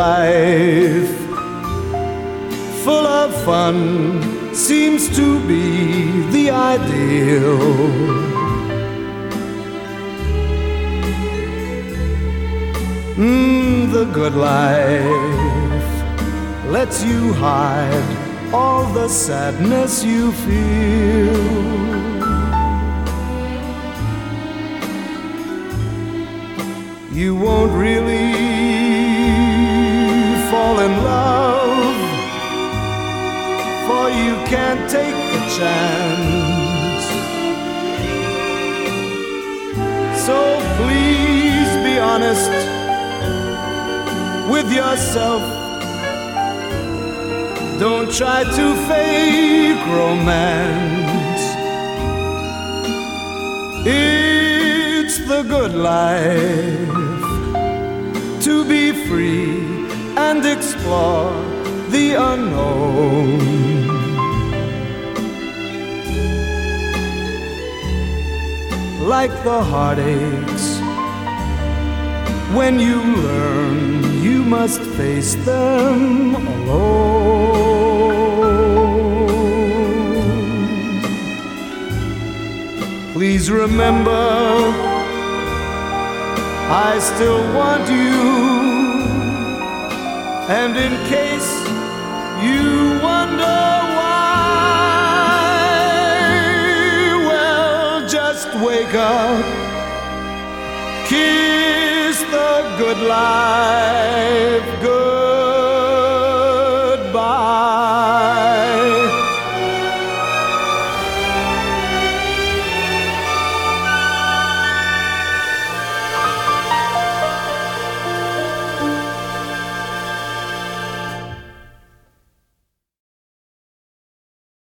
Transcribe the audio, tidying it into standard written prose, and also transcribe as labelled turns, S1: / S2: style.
S1: life, full of fun, seems to be the ideal. The good life lets you hide all the sadness you feel. You won't really fall in love, for you can't take the chance. So please be honest with yourself. Don't try to fake romance. It's the good life to be free and explore the unknown. Like the heartaches, when you learn you must face them alone. Please remember, I still want you, and in case you wonder why, well, just wake up, kiss the good life, good